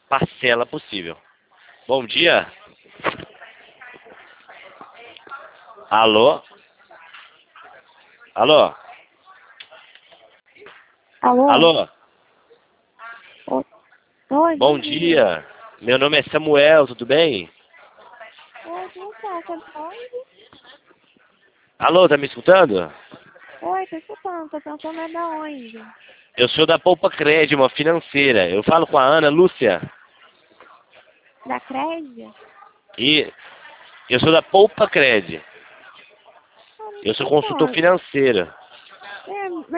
parcela possível. Bom dia. Alô? Alô? Alô? Alô? Oi, Bom dia. Meu nome é Samuel, tudo bem? Oi, quem tá? Você tá onde? Alô, tá me escutando? Oi, tô escutando, tô pensando é da onde? Eu sou da Poupa Crédito, uma financeira. Eu falo com a Ana Lúcia. Da Crédia? E eu sou da Poupa Crédito. Ah, não Eu sou sei consultor não. financeiro. É,